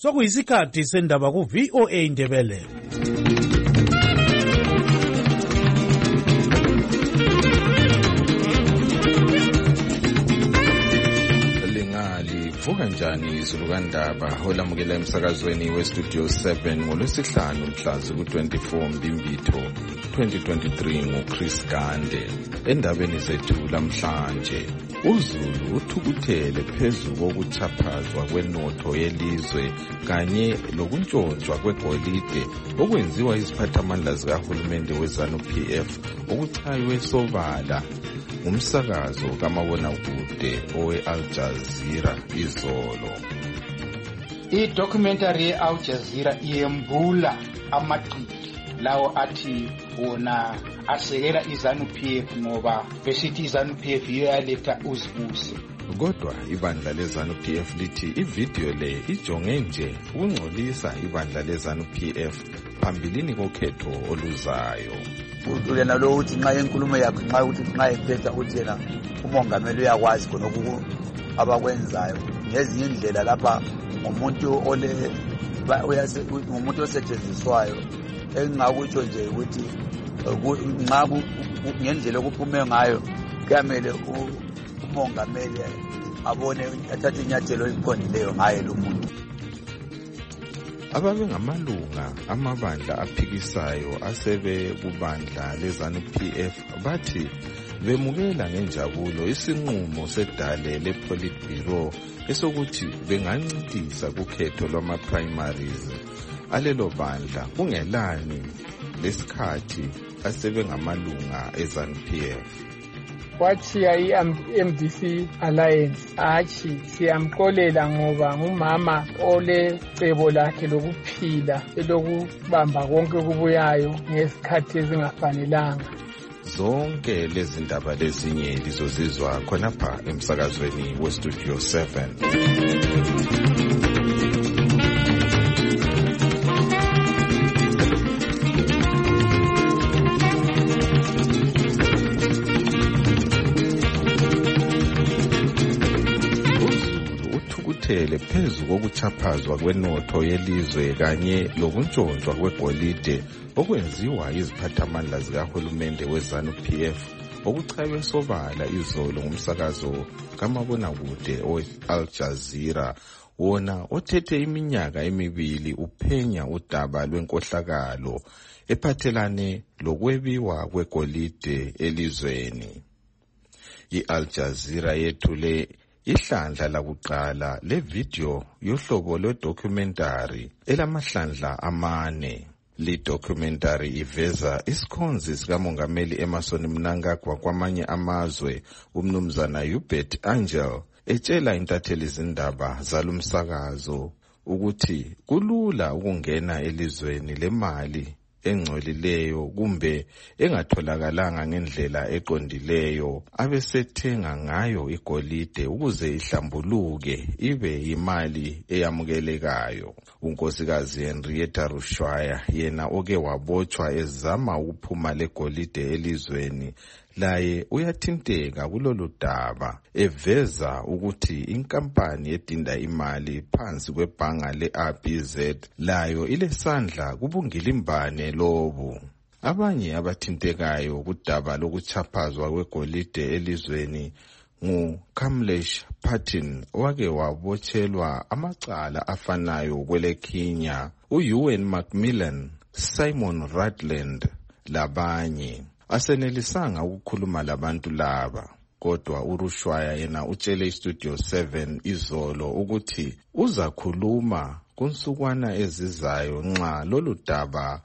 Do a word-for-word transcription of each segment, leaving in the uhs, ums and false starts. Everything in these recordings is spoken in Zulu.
Sokuyisikhathi sendaba ku V O A Indebele. Vuka njani izulu kandaba olamukela emsakazweni westudio seven ngolwesihlanu mhla ku-twenty-four Mbimbitho twenty twenty-three nguChris Gande. Endabeni zethu lamhlanje, uZulu uthukuthele phezu kokuchaphazwa kwenotho yelizwe kanye lokuntshontshwa kwegolide okwenziwa iziphathamandla zikahulumende weZanu-P F okuchaywe sobala umsakazo kamabonakude owe-Al Jazeera izolo. I-documentary ye-Al Jazeera iyembula amaqili lawo athi wona asekela iZanu-P F ngoba besithi iZanu-P F yiyo yaletha uzibuse. Kodwa ibandla leZanu-P F lithi ividiyo le ijonge nje ukungcolisa ibandla leZanu-P F phambilini kokhetho oluzayo. Yena lo uthi nxa inkulumo yakhe nxa uthi nxa ephetha uthi yena umongameli uyakwazi khona ukuthi abakwenzayo ngezinye indlela lapha umuntu ole uyase umuntu osetshenziswayo engingakutsho nje ukuthi nxa ngendlela okuphume ngayo kuyamele umongameli abone athathe inyathelo eliqondileyo ngaye lo muntu. Ababe ngamalunga amabandla aphikisayo asebe kubandla leZanu-P F bathi bemukela ngenjabulo isinqumo sedale lePolitburo esokuthi bengancintisa kukhetho lwama-primaries alelo bandla kungelani lesikhathi asebe ngamalunga eZanu-P F. Wachiya i-M D C Alliance achi siyamxolela ngoba ngumama olecebo lakhe lokuphila elokubamba konke kubuyayo ngesikhathi ezingafanelanga. Zonke lezi ndaba lezinye lizozizwa khonapha emsakazweni westudio seven. Phezu kokuchaphazwa kwenotho yelizwe kanye lokuntshontshwa kwegolide okwenziwa iziphathamandla zikahulumende weZanu-P F okuchaywe sobala izolo ngumsakazo kamabonakude owe-Al Jazeera wona othethe iminyaka emibili uphenya udaba lwenkohlakalo ephathelane lokwebiwa kwegolide elizweni. I-Al Jazeera yethule ihlandla lakuqala levideo yohlobo lwedocumentary elamahlandla amane. Le documentary iveza isikhonzi sikamongameli Emmerson Mnangagwa kwamanye amazwe umnumzana Hubert Angel etshela intatheli izindaba zalumsakazo ukuthi kulula ukungena elizweni lemali engcolileyo kumbe engatholakalanga ngendlela eqondileyo abesethenga ngayo igolide ukuze ihlambuluke ibe imali eyamukelekayo. Unkosikazi Henrietta Rushwaya yena oke wabotshwa ezama ukuphuma legolide elizweni laye uyathinteka kulolu daba eveza ukuthi inkampani edinda imali phansi kwebhanga le-R B Z layo ilesandla kubungilimbane lobu. Abanye abathintekayo kudaba lokuchaphazwa kwegolide elizweni nguKamlesh Patil owake wabotshelwa amacala afanayo kweleKenya, uEwan Macmillan, Simon Rutland labanye. Asenelisanga ukukhuluma labantu laba, kodwa uRushwaya yena utshele istudio seven izolo ukuthi uzakhuluma kunsukwana ezizayo nxa lolu daba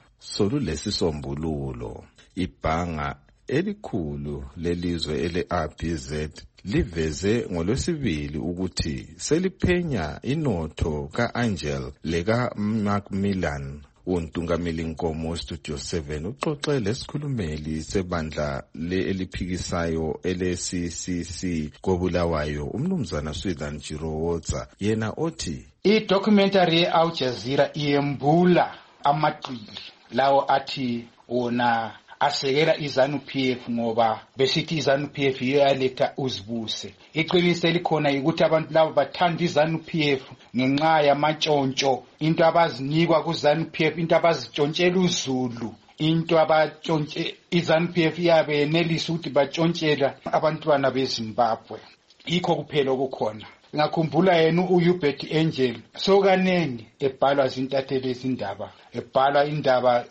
solulesisombululo. Ibhanga elikhulu lelizwe ele-R B Z liveze ngolwesibili ukuthi seliphenya inotho ka-Angel leka Macmillan. Untungameli Nkomo Studio seven uxoxe lesikhulumeli sebandla le eliphikisayo ele-C C C kobulawayo umnumzana Swithan Jirowotsa yena othi i-documentary ye-Al Jazeera iyembula amaqili lawo athi wona asekela iZanu-P F ngoba besithi iZanu-P F yiyo yaletha uzibuse. Iqiniso elikhona ukuthi abantu labo bathanda iZanu-P F ngenxa yamatshontsho into abazinikwa kuZANU P F, into abazitshontshela uZulu, into abatshontshe iZANU P F yabe yenelisa ukuthi batshontshelwa abantwana beZimbabwe. Yikho kuphela okukhona. Ngakhumbula yena uHubert Angel sokanengi ebhalwa zintatheli ezindaba, ebhalwa indaba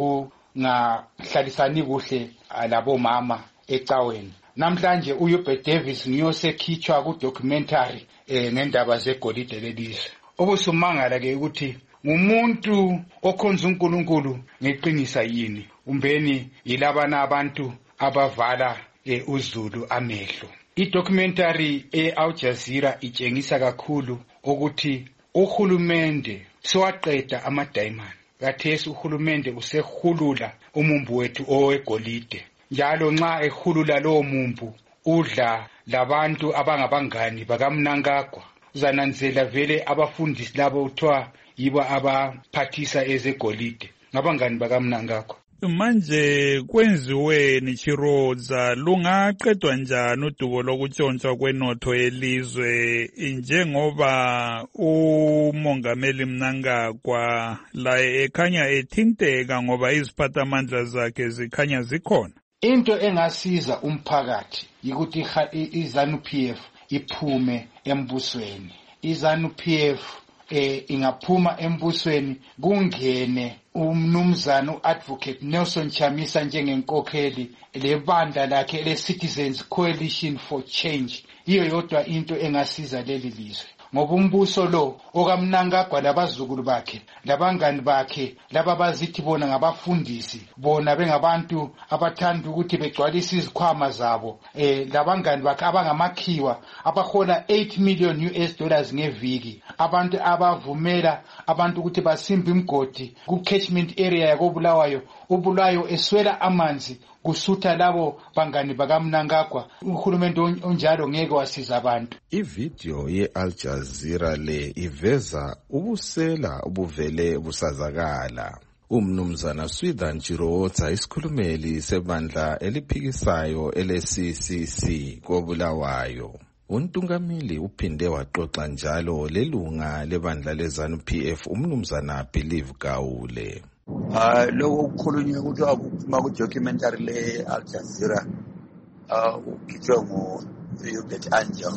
zokungahlalisani kuhle labo mama ecaweni. Namhlanje uHubert Davis ngiyosekhitshwa ku documentary eh ngendaba zegolide lelizwe. Obusumangala ke ukuthi ngumuntu okhonza uNkulunkulu ngeqinisa yini, umbeni yilabana abantu abavala eh, uZulu amehlo. I-documentary e-Al Jazeera itshengisa kakhulu ukuthi uhulumende sowaqeda ama-diamond. Kathesi uhulumende usehulula umumbu wethu owegolide. Njalo nxa ehulula lowo mumbu udla labantu abangabangani bakaMnangagwa. Uzananzela vele abafundisi labo uthiwa yibo abaphathisa ezegolide ngabangani bakaMnangagwa. Manje kwenziweni Chirodza, lungaqedwa njani udubo lokutshontshwa kwenotho yelizwe njengoba umongameli Mnangagwa laye ekhanya ethinteka ngoba iziphathamandla zakhe zikhanya zikhona? Into engasiza umphakathi yikuthi iZANU P F iphume embusweni. iZANU P F eh ingaphuma embusweni kungene umnumzana uadvocate Nelson Chamisa njengenkokheli lebandla lakhe leCitizens Coalition for Change. Iyo yodwa into engasiza leli lizwe. Ngoba umbuso lo okaMnangagwa labazukulu bakhe labangani bakhe laba bazithi bona ngabafundisi, bona bengabantu abathanda ukuthi begcwalise izikhwama zabo, eh labangani bakhe abangamakhiwa abahola eight million U S dollars ngeviki, abantu abavumela abantu ukuthi basimbe imgodi ku catchment area yakobulawayo, ubulayo eswela amanzi kusutha labo bangani bakaMnangagwa. Uhulumende onjalo ngeke wasiza abantu. Ivideo ye-Al Jazeera le iveza ubusela ubuvele busazakala. Umnumzana Swithan Chirodza, isikhulumeli sebandla eliphikisayo ele-C C C kobulawayo. Untungamili uphinde waxoxa njalo lelunga lebandla leZANU P F umnumzana Believe Gawule. Ah lokho kukhulunywe ukuthi abuphuma ku documentary le Al Jazeera ah ukithwe ngo Hubert Angel.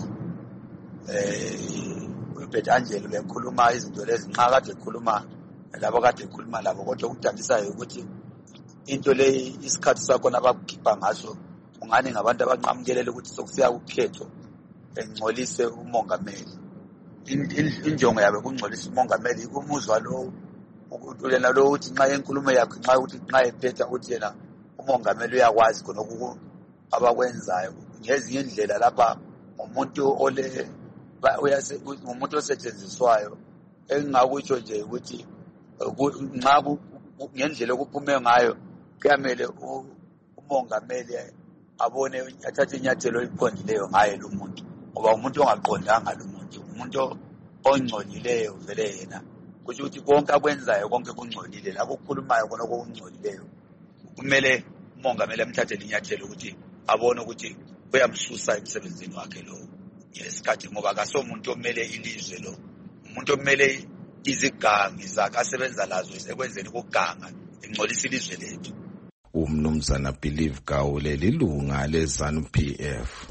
Eh Hubert Angel uyakhuluma izinto lezi nxa kade ekhuluma labo kade ekhuluma labo, kodwa ukudabisayo ukuthi into le isikhathi sakho nabakukhipha ngaso ungane ngabantu abanqamukelela ukuthi sokufika ukhetho engcolise umongameli. Injongo yabe kungcolisa umongameli kumuzwa lo ukutulena lo uthi nxa enkulumo yakhe nxa uthi nxa ephetha uthi yena umongameli uyakwazi khona ukuthi abakwenzayo ngezinye indlela lapha umuntu ole uyase umuntu osetshenziswayo engakutsho nje ukuthi nxa ngendlela okuphume ngayo kuyamele umongameli abone athathe inyathelo eliqondileyo ngaye lo muntu, ngoba umuntu ongaqondanga lo muntu umuntu ongcolileyo vele yena kusho ukuthi konke akwenzayo konke kungcolile, lapho ukukhulumayo khona okungcolileyo kumele umongameli amthathe inyathelo ukuthi abone ukuthi uyamsusa emsebenzini wakhe lo ngesikhathi, ngoba akasomuntu omele ilizwe lo, umuntu omele izigangi zakhe asebenza lazo ekwenzeni ukuganga engcolisa ilizwe lethu. Umnumzana Believe Gawule lilunga leZANU P F.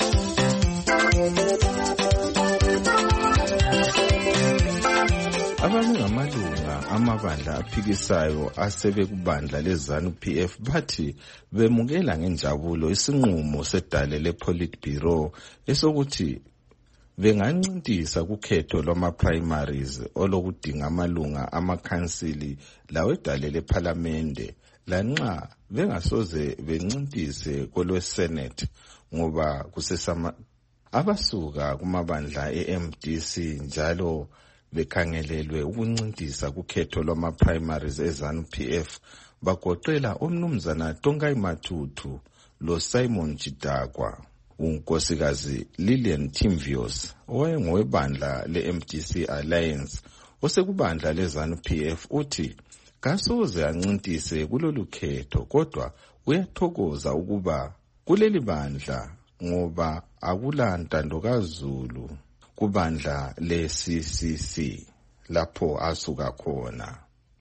Abanye ngamalunga amabandla aphikisayo asebekubandla leZANU P F bathi bemukela ngenjabulo isinqumo sedale lePolitburo esokuthi bengancintisa kukhetho lwama-primaries olokudinga amalunga amakhansili lawedale lephalamende lanxa bengasoze bencintise kolweSenate ngoba kusesama abasuka kumabandla e-M D C njalo bekhangelelwe ukuncintisa kukhetho lwama-primaries eZANU P F bagoqela umnumzana Tongai Matutu lo Simon Chidakwa. Unkosikazi Lillian Timvios owayengowebandla le-M D C Alliance osekubandla leZANU P F uthi kasoze ancintise kulolu khetho, kodwa uyathokoza ukuba kuleli bandla ngoba akula ntando kaZulu. kubandla le-C C C lapho asuka khona.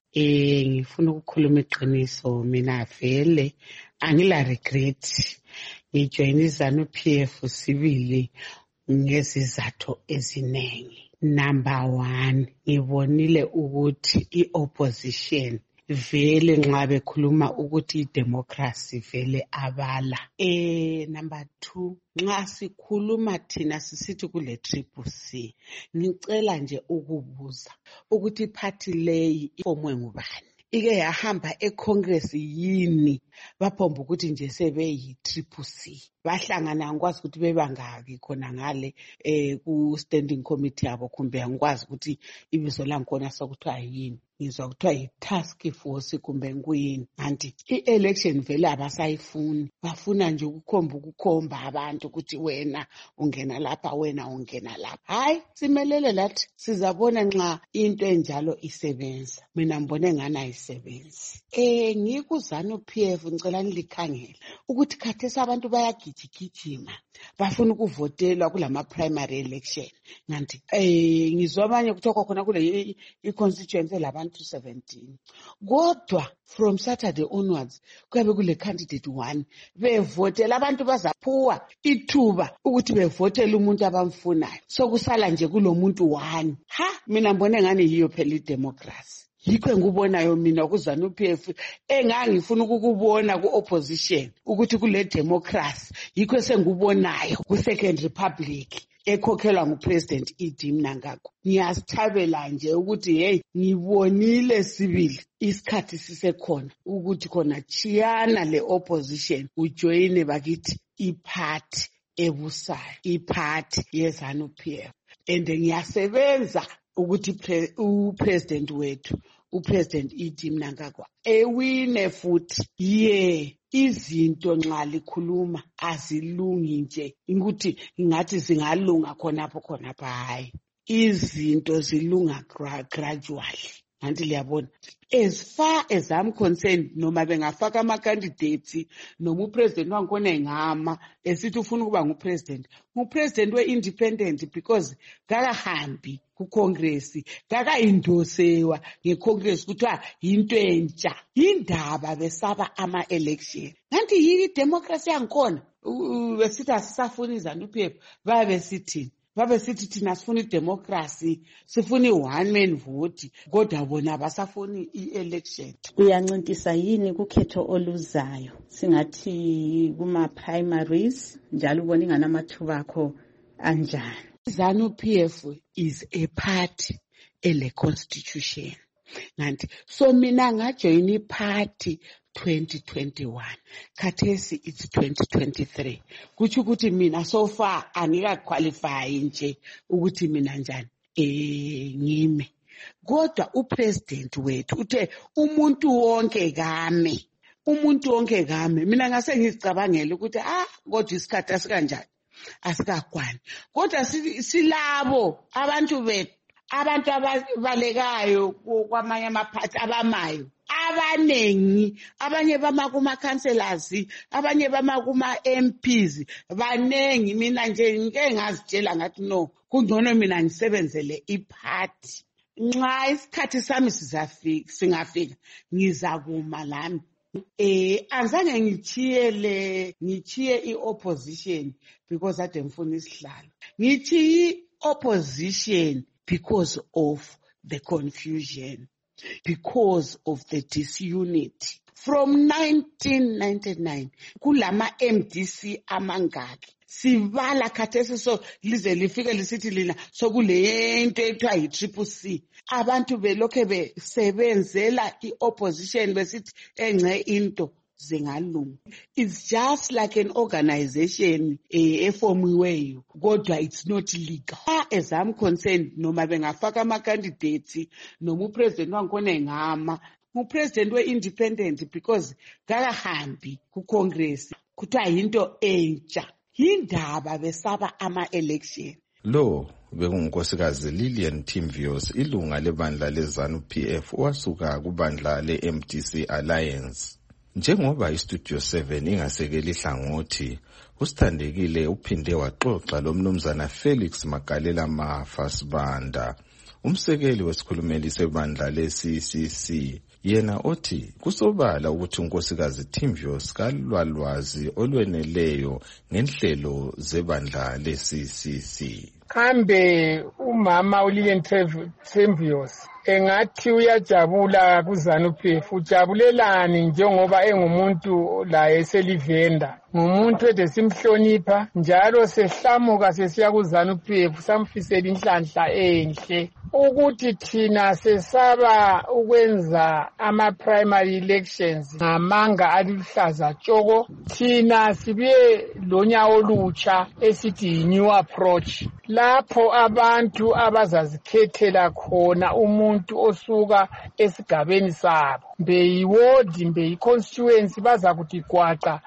Eh ngifuna ukukhuluma iqiniso, mina vele angila regret ngijoyina iZANU-P F sibili ngezizathu eziningi. Number one, ngibonile ukuthi i-opposition vele nxa bekhuluma ukuthi i-democracy vele abala. Eh number two, nxa sikhuluma thina sisithi kule triple C, ngicela nje ukubuza ukuthi iphathi leyi ifomwe ngubani, ike yahamba eCongress yini baphomba ukuthi nje sebeyi triple C, bahlangana ngikwazi ukuthi bebangaki khona ngale eh ku standing committee yabo, kumbe angikwazi ukuthi ibizo langikhona sokuthiwa yini, ngizwa kuthiwa yi-task force kumbe nguyini. Kanti i-election vele abasayifuni, bafuna nje ukukhomba ukukhomba abantu ukuthi wena ungena lapha wena ungena lapha. Hayi, simelele lathi sizabona nxa into enjalo isebenza. Mina ngibone ngani ayisebenzi. Eh ngikuZANU-P F ngicela nilikhangela ukuthi khathesi abantu bayagijigijima bafuna ukuvotelwa kulama primary election. Nganti eh ngizwa abanye kuthiwa khona kule i-constituency labantu seventeen, kodwa from Saturday onwards kuyabe kule candidate one bevotela abantu bazaphuwa ithuba ukuthi bevotele umuntu abamfunayo, sokusala nje kulomuntu one. Ha, mina ngibone ngani yiyo phela i-democracy. Yikho engubonayo mina kuZANU-P F engangifuna ukukubona ku-opposition ukuthi kule democracy, yikho sengubonayo ku-Second Republic ekhokhelwa nguPresident E.D. Mnangagwa. Ngiyasithabela nje ukuthi hey ngibonile sibili isikhathi sisekhona ukuthi khona chiyana le opposition ujoyine bakithi iphathi ebusayo, iphathi yeZANU-P F. And ngiyasebenza ukuthi uPresident wethu uPresident E.D. Mnangagwa ewine futhi. Ye izinto nxa likhuluma azilungi nje ukuthi ngathi zingalunga khonapho khonapha. Hayi, izinto zilunga gradually. Nanti liyabona, as far as I'm concerned, noma bengafaka ama candidates noma upresident wangikhona engama esithi ufuna ukuba ngupresident, ngupresident we-independent because kakahambi ku-Congress, kaka-indosewa nge-Congress kuthiwa yinto entsha. Indaba besaba ama-election. Nanti yini democracy yangikhona besithi asisafuni iZANU-P F, babe sithi babe sithi thina sifuna idemocracy, sifuna i-one man vote, kodwa bona abasafuni i-election. Uyancintisa yini kukhetho oluzayo singathi kuma primaries njalo ubona ingana amathuba akho anjani? iZANU-P F is a party ele constitution. Nanti so mina ngajoin iparty twenty twenty-one, khathesi it's twenty twenty-three. Kuthi ukuthi mina so far anika qualify nje ukuthi mina njani eh ngime. Kodwa upresident wethu uthe umuntu wonke kame, umuntu wonke kame. Mina ngase ngicabangela ukuthi ah kodwa isikhathi asikanjani asikakwani, kodwa silabo abantu bethu, abantu abalekayo kwamanye amaphathi abamayo abanengi, abanye bama kuma councillors, abanye bama kuma M Ps, banengi. Mina nje ngeke ngazitshela ngathi no kungcono mina ngisebenzele iphathi. Nxa isikhathi sami sizafika singafika ngizakuma lami. Eh anzange ngichiyele ngichiye i-opposition because ade ngifuna isihlalo. Ngithi i-opposition because of the confusion, because of the disunity. From nineteen ninety-nine kulama M D C amangaki sivala khathesi so lize lifike lisithi lina sokulento ethiwa yi-triple C. Abantu belokhe besebenzela i-opposition besithi engce into zingalunga. It's just like an organization eformiweyo, kodwa it's not legal. As I'm concerned, noma bengafaka ama candidates noma upresident wangikhona engama, upresident we-independent because kakahambi ku-Congress kuthiwa yinto entsha. Indaba besaba ama-election. Lo bekungunkosikazi Lillian Timvios, ilunga lebandla leZANU-P F wasuka kubandla le-M D C Alliance. Njengoba iStudio seven ingasekeli hlangothi, uSithandekile uphinde waxoxa lomnumzana Felix Magalela Mafasibanda, umsekeli wesikhulumeli sebandla le-C C C, yena othi kusobala ukuthi unkosikazi Thimbios kalwalwazi olweneleyo ngenhlelo zebandla le-C C C. Kambe umama uLilian Thimbios engathi uyajabula kuZanu-P F, ujabulelani njengoba engumuntu la eselivenda, ngumuntu ede simhlonipha njalo sehlamuka sesiya kuZanu-P F samfisela inhlanhla enhle ukuthi thina sesaba ukwenza ama-primary elections ngamanga aluhlaza tshoko. Thina sibuye lonyawo olutsha esithi new approach, lapho abantu abazazikhethela khona umuntu osuka esigabeni sabo, mbeyiwodi mbeyi-constituency bazakuthi gwaqa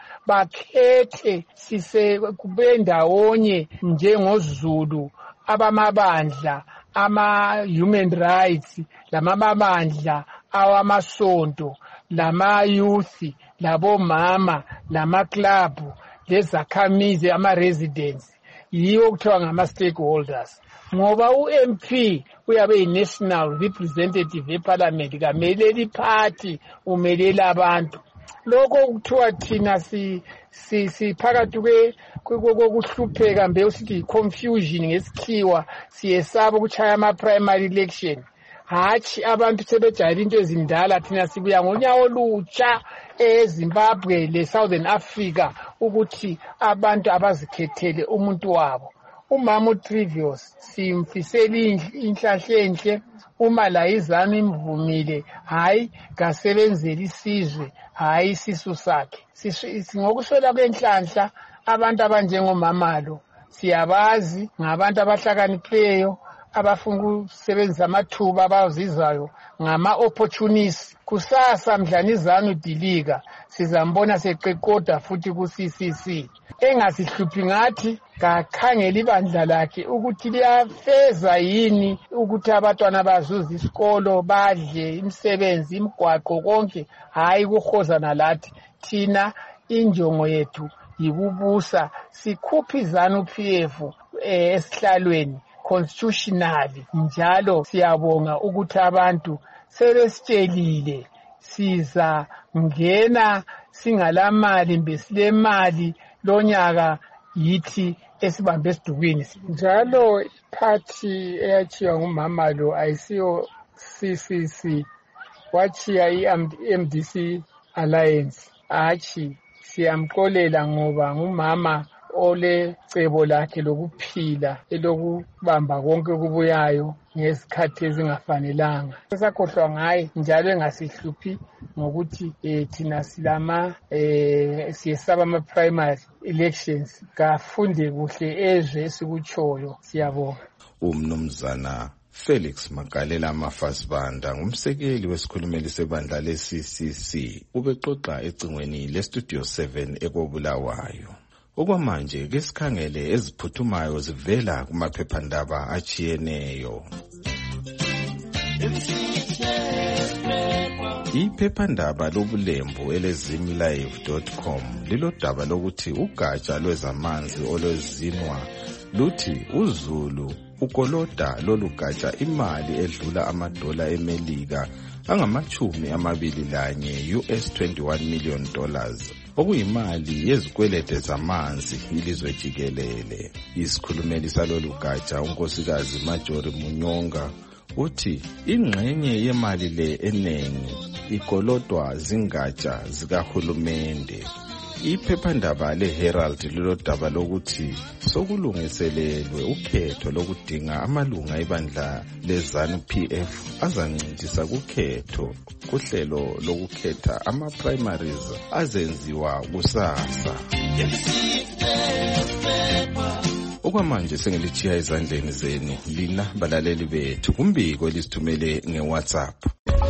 bakhethe sise kubendawonye njengoZulu, abamabandla ama-human rights, lamabandla awamasonto, lama-youth, labomama, lama-club, lezakhamizi, ama-residents, yiwo kuthiwa ngama-stakeholders. Ngoba u-M P uyabe yi-national representative eparliament, kameleli party, umelela abantu. Lokho kuthiwa thina si si siphakathi kokuhlupheka mbe usithi confusion ngesikhiwa, siyesaba ukuchaya ama-primary election. Hatshi abantu sebejayela into ezindala, thina sibuya ngonyawo olutsha eZimbabwe le-Southern Africa ukuthi abantu abazikhethele umuntu wabo. Umama uThimbios simfisela inhlahla enhle, uma la izanu imvumile, hayi kasebenzela isizwe, hayi isisu sakhe. Ngokuswela kwenhlanhla abantu abanjengomamalo siyabazi ngabantu abahlakaniphileyo abafuna ukusebenzisa amathuba abazizayo, ngama-opportunists. Kusasa mdlana izanu dilika sizambona seqeqoda futhi ku-C C C. Engasihluphi ngathi kakhangela ibandla lakhe ukuthi liyafeza yini ukuthi abantwana bazuza isikolo, badle, imisebenzi, imigwaqo, konke, hayi kuhozana lathi. Thina injongo yethu yikubusa, sikhuphe iZanu-P F eh, esihlalweni constitutionally. Njalo siyabonga ukuthi abantu sebesitshelile siza ngena singalamali mbesilemali lonyaka yithi esibambe esidukwini. Njalo party eyachiwa ngumama lo ayisiyo C C C, wachiya i-M D C Alliance. Achi siyamxolela ngoba ngumama ole cebo lakhe lokuphila elokubamba konke kubuyayo ngesikhathi ezingafanelanga. Sesakhohlwa ngaye njalo engasihluphi ngokuthi eh, thina silama eh, siyesaba ama-primary elections. Kafunde kuhle ezwe esikutshoyo. Siyabonga. Umnumzana Felix Magalela Mafasibanda, ngumsekeli wesikhulumeli sebandla le-C C C, ubexoxa ecingweni le-Studio seven ekobulawayo. Okwamanje ke sikhangele eziphuthumayo zivela kumaphephandaba achiyeneyo. Iphephandaba lobulembu elezimlive dot com lilodaba lokuthi ugatsha lwezamanzi olwezinwa luthi uZulu ukoloda lolu gatsha imali edlula amadola eMelika angamachumi amabili lanye U S twenty-one million dollars, okuyimali yezikwelede zamanzi ilizwe jikelele. Isikhulumeli salolu gatsha unkosikazi Majori Munyonga uthi ingxenye yemali le enengi ikolodwa zingatsha zikahulumende. Iphephandaba leHerald lilodaba lokuthi sokulungiselelwe ukhetho lokudinga amalunga ebandla leZanu-P F azancintisana kukhetho kuhlelo lokukhetha ama-primaries azenziwa kusasa. Okwamanje sengilichiya ezandleni zenu lina balaleli bethu kumbiko elisithumele ngeWhatsApp.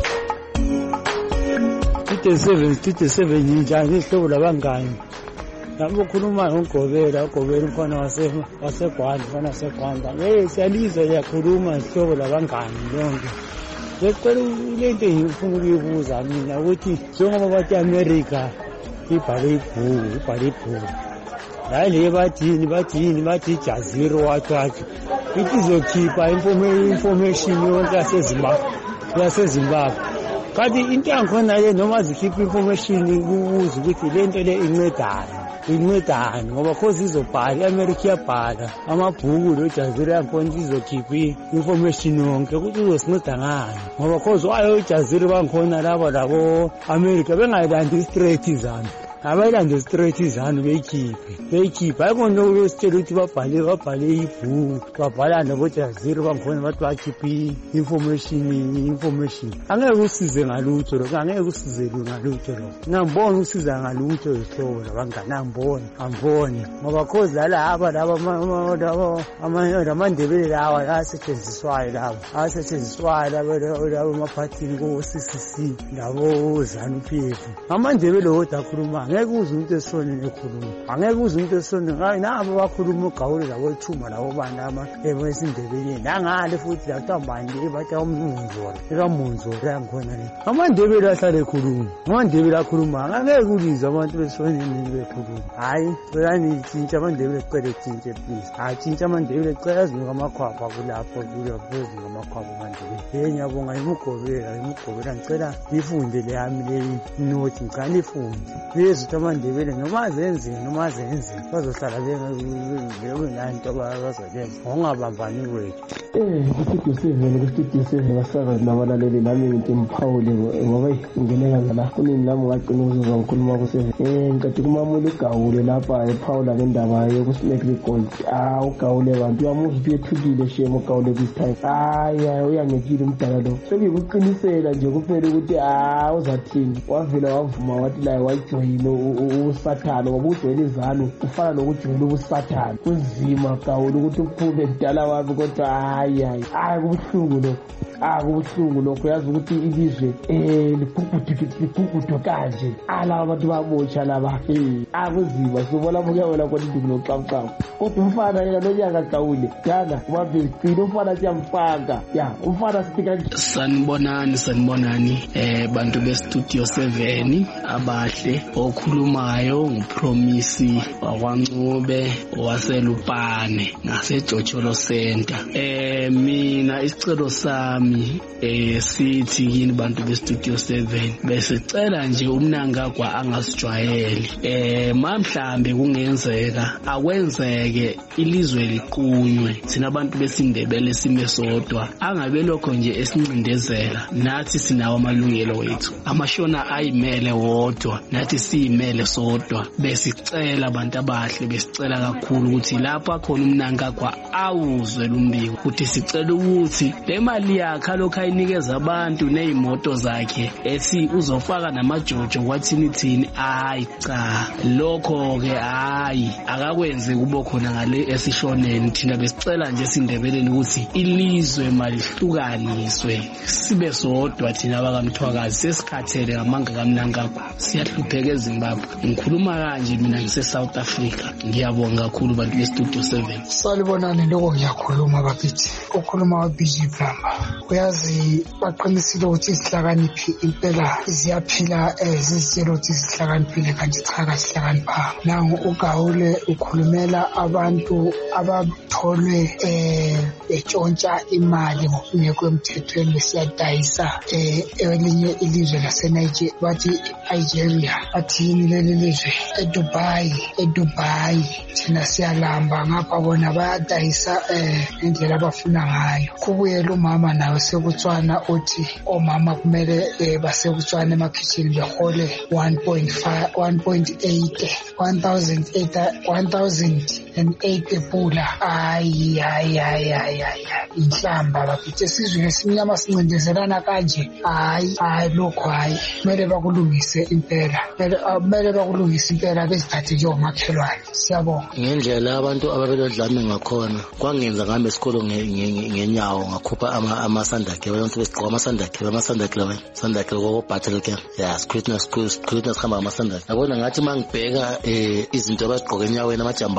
thirty-seven thirty-seven njani ihlobo labangani lapho khuluma ngogobela ugobela umfana wase waseGwanda umfana waseGwanda hey siyalizwa yakhuluma ihlobo labangani lonke ngicela lento engifuna ukuyibuza mina ukuthi njengoba bathi America ibhale ibhuku ibhale ibhuku hayi le bathini bathini bathi Jazeera wathi wathi ithi izokhipha information yonke yasezimbabwe yasezimbabwe kanti into yangikhona le noma zikhipha information ukuze ukuthi lento le incedane incedane ngoba cause izobhala iAmerica iyabhala amabhuku lo Jazeera yakhona izokhipha information yonke ukuthi uzosinceda ngani ngoba cause wayo iJazeera bangikhona laba labo America bengayilandi straight izami abayilande straight izanu beyikhiphe beyikhiphe ayikona ukusitshela ukuthi babhale babhale ibhuku babhala nabo Jazeera bangikhona bathi bakhiphe information information angeke usize ngalutho lokho angeke usize ngalutho lokho ngambona usiza ngalutho ihlobo labangani ngambona ngambona ngoba cause la aba laba laba amandebele lawa asetshenziswayo laba asetshenziswayo laba laba maphathini ko C C C labo ZANU P F amandebele wodwa akhuluma angeke uze umuntu esonini ekhuluma angeke uze umuntu esonini hayi nabo bakhuluma ugawule labo ethuma labo bana ama esindebeleni nangale futhi lathambani bathi umnunzora ekamunzora yangikhona le amandebele ahlale ekhuluma amandebele akhuluma angeke ulize abantu besonini bekhuluma hayi celani itshintshe amandebele ecela etshintshe please hayi tshintshe amandebele ecela zinika amakhwapha kulapho kulapho ngamakhwapha amandebele hey ngiyabonga imugobela imugobela ngicela nifunde le yami le note ngicela nifunde ukuthi amandebele noma zenze noma zenze bazohlala bengenanto abazoyenza ongabambani wethu eh kustudio seven kustudio seven basakazi nabalaleli nami ngithi mphawule ngoba ingeneka ngala kunini nami ngaqina ukuza ngikhuluma ku seven eh ngithi kumamula igawule lapha ephawula ngendaba yokusnake gold ah ugawule bantu yamuzi uyethukile shemo ugawule this time aya uyangekile umdala lo sekuyiqinisela nje kuphela ukuthi ah uzathini wavela wavuma wathi la wayijoyina usathana ngoba ujoyina izanu ufana nokujoyina ubusathana kunzima gawule ukuthi uphume kudala wami kodwa hayi hayi hayi kubuhlungu lo ah kubuhlungu lokho yazi ukuthi ilizwe eh liphukutho kanje ala abantu babotsha laba eh akuzima sibona mukuyawela kodwa induku noxaxaxa kodwa umfana yena nonyaka gawule yana ubabhekile umfana siyamfaka ya umfana sitika sanibonani sanibonani eh bantu be studio seven abahle okhulumayo nguPromisi wakwaNcube waselupane ngaseJocholo Center eh mina isicelo sami eh sithi yini bantu be studio seven besicela nje umnangagwa angasijwayeli eh mamhlambe kungenzeka akwenzeke ilizwe liqunywe sina abantu besindebele sime sodwa angabe lokho nje esincindezela nathi sinawo amalungelo wethu amashona ayimele wodwa nathi siyimele sodwa besicela abantu abahle besicela kakhulu ukuthi lapha khona umnangagwa awuzwe lumbiko ukuthi sicela ukuthi le mali yakhe lokho ayinikeza abantu nezimoto zakhe ethi uzofaka namajojo kwathini thini hayi cha lokho ke hayi akakwenze kubo khona ngale esishoneni thina besicela nje sindebeleni ukuthi ilizwe malihlukaniswe sibe sodwa thina abakamthwakazi sesikhathele ngamanga kamnangagwa siyahlupheka eZimbabwe ngikhuluma kanje mina ngise South Africa ngiyabonga kakhulu bantu be studio seven salibonani lokho ngiyakhuluma bakithi ukhuluma wa B G Plumber uyazi baqinisile ukuthi isihlakaniphi impela ziyaphila ezizitshela ukuthi isihlakaniphile kanti cha kasihlakanipha nangu ugawule ukhulumela abantu abatholwe eh betshontsha imali ngokungekho emthethweni besiyadayisa eh elinye ilizwe laseNigeria bathi Nigeria athini leli lizwe eDubai eDubai thina siyalamba ngapha bona bayadayisa eh indlela abafuna ngayo kubuyela umama nawe sekutswana uthi omama kumele basekutswana emakitchen behole one point five one point eight one thousand eight one thousand eight epula ayi ayi ayi ayi inhlamba bakithi sizwe lesimnyama sincindezelana kanje hayi hayi lokho hayi kumele bakulungise impela kumele bakulungise impela bezithathe njengomakhelwane siyabonga ngendlela abantu ababelodlame ngakhona kwangenza ngambe esikolo ngenyawo ngakhupha amasandakhe abantu besigqoka amasandakhe amasandakhe lawa sandakhe kokubhattle ke ya scrutiny school scrutiny sikhamba amasandakhe yabona ngathi mangibheka izinto abazigqoka enyaweni amajamba abo labagqoka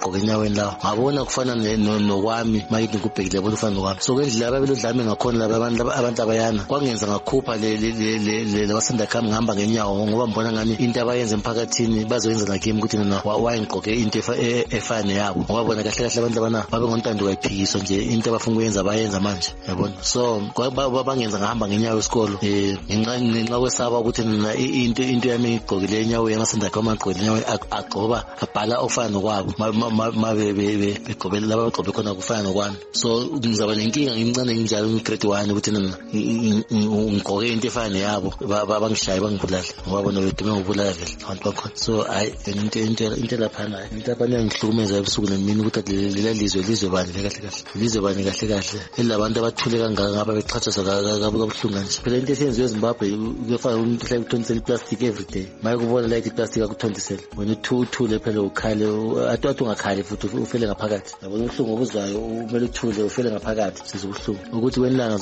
bagqoke enyaweni lawo ngabona kufana nokwami mayithi ngikubhekile yabona kufana nokwami so ngendlela ababelodlame ngakhona laba abantu abayana kwangenza ngakhupha labasanda khami ngihamba ngenyawo ngoba mbona ngani into abayenza emphakathini bazoyenza nakimi ukuthi mina wayengigqoke into efane yabo ngoba bona kahle kahle abantu abana babe ngontando kayiphikiswa nje into abafuna ukuyenza bayenza manje yabona so bangenza ngahamba ngenyawo esikolo eh ngenxa kwesaba ukuthi mina into into yami igqokile enyawo yamasanda khami agqokile enyawo agqoba abhala ofana nokwabo mabe begqobela laba bagqobe khona kufana nokwami so ngizaba nenkinga ngimncane nginjalo ngigrade one ukuthi mina ngigqoke into efana yabo bangishaye bangibulala ngoba bona bedume ngibulala vele abantu bakhona so hayi into into into laphana into abanye ngihlukumeza ebusuku nemini ukuthi lela lizwe lizwe bani kahle kahle lizwe bani kahle kahle elabantu abathule kangaka ngaba beqhatshazwa kabuhlungu nje phela into esenziwe eZimbabwe kuyafana ukuthi hlale kuthontisela plastic every day maye kubona like iplastic akuthontisela wena uthule phela ukhale athathu ungakhali futhi ufele ngaphakathi yabona ubuhlungu obuzwayo umele uthule ufele ngaphakathi sizobuhlungu ukuthi wenilanga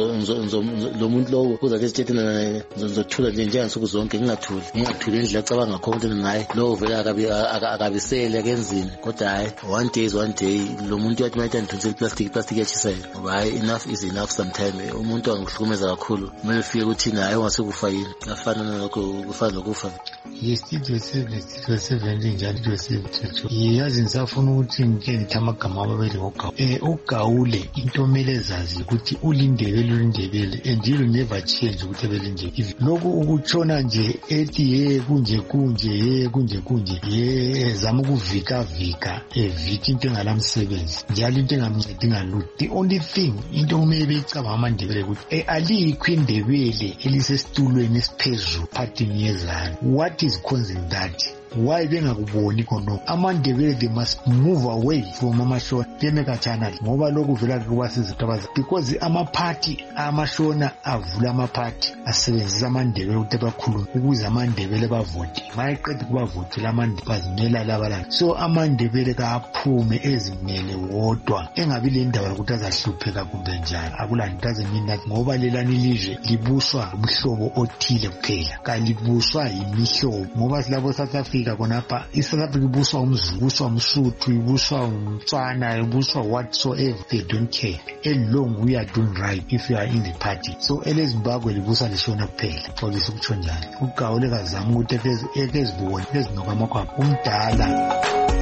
lo muntu lowo uzathi esitshethena ngizothula nje njengansuku zonke ngingathuli ngingathuli endlela acabanga ngakho ukuthi naye lo vele akabi akabisele akenzini kodwa hayi one day is one day lo muntu yathi mayithi andithonsela plastic plastic yachisa ngoba hayi enough is enough sometime umuntu angihlukumeza kakhulu kumele ufike ukuthi naye ungasekufa yini afana nalokho kufana nokufa yestudio seven studio seven njalo studio seven yazi nisafuna ukuthi ngithe amagama amabili ngogawu eh ugawule into omele zazi ukuthi ulindebele ulindebele and you never change ukuthi belindebele lokho ukutshona nje ethi ye kunje kunje ye kunje kunje ye zama ukuvika vika evika into engalamsebenzi njalo into engamncedi ngalutho the only thing into kumele becaba amandebele ukuthi alikho indebele elisesitulweni esiphezulu phathini yezana what is causing that why bengakuboni khona amandebele they must move away from amashona bemekathana ngoba lokhu vela kuba sizithabaza because amaphathi amashona avula amaphathi asebenzisa amandebele ukuthi bakhulume ukuze amandebele bavote mayiqeda kubavotela amandebele bazimela labalala so amandebele kaphume ezimele wodwa engabi le ndaba ukuthi azahlupheka kumbe njani akulanto azemina ngoba lelani lizwe libuswa umhlobo othile kuphela kalibuswa imihlobo ngoba silabo South Africa konapha iSouth Africa ibuswa umZulu ibuswa umSuthu ibuswa umTswana ibuswa whatsoever they don't care as long we are doing right if you are in the party so eleZimbabwe libuswa lishona kuphela polisi kutsho njalo ugawule kazama ukuthi ekezibone ezinokwamakhwa umdala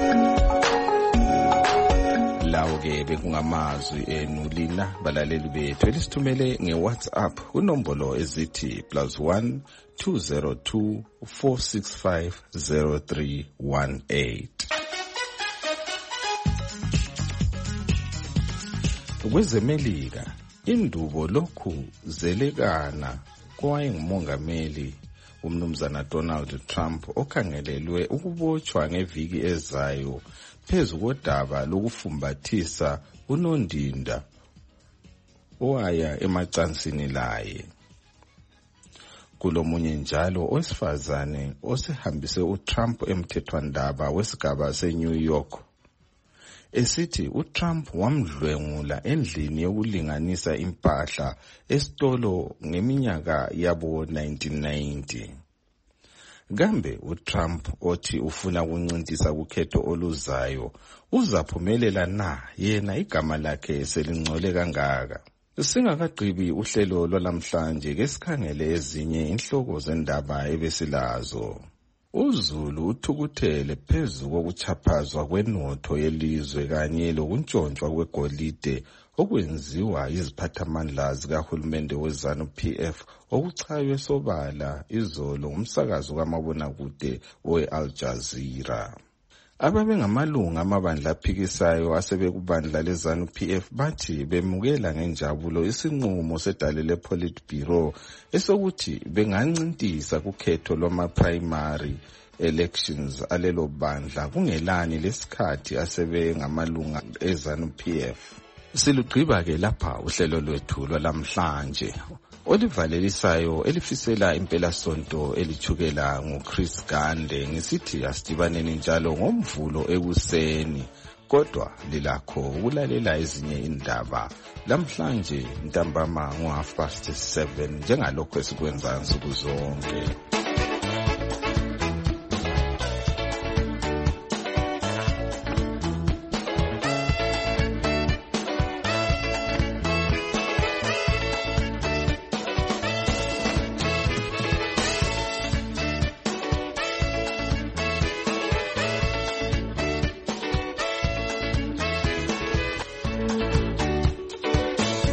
lawo ke bekungamazwi enu lina balaleli bethu elisithumele ngeWhatsApp kunombolo ezithi plus one two zero two four six five zero three one eight. Kwezemelika indubo lokhu zelekana kwayengumongameli umnumzana Donald Trump okhangelelwe ukubotshwa ngeviki ezayo phezu kodaba lokufumbathisa unondinda owaya emacansini laye. Kulomunye njalo owesifazane osehambise uTrump emthethwandaba wesigaba seNew York esithi uTrump wamdlwengula endlini yokulinganisa impahla esitolo ngeminyaka yabo nineteen ninety. Kambe uTrump othi ufuna ukuncintisa ukhetho oluzayo uzaphumelela na yena igama lakhe selingcole kangaka? Singakagqibi uhlelo lwalamhlanje ke sikhangele ezinye inhloko zendaba ebesilazo. uZulu uthukuthele phezu kokuchaphazwa kwenotho yelizwe kanye lokuntshontshwa kwegolide okwenziwa iziphathamandla zikahulumende weZanu-P F okuchaywe sobala izolo umsakazo kamabonakude we-Al Jazeera. Ababengamalunga amabandla aphikisayo asebekubandla leZanu-P F bathi bemukela ngenjabulo isinqumo sedale lePolitburo esokuthi bengancintisa kukhetho lwama-primary elections alelo bandla kungelani lesikhathi asebengamalunga eZanu-P F. Silugqiba ke lapha uhlelo lwethu lwalamhlanje olivalelisayo elifisela impela sonto elithukela nguChris Gande ngisithi asidibaneni njalo ngomvulo ekuseni kodwa lilakho ukulalela ezinye indaba lamhlanje ntambama ngo half past seven njengalokho esikwenza nsuku zonke.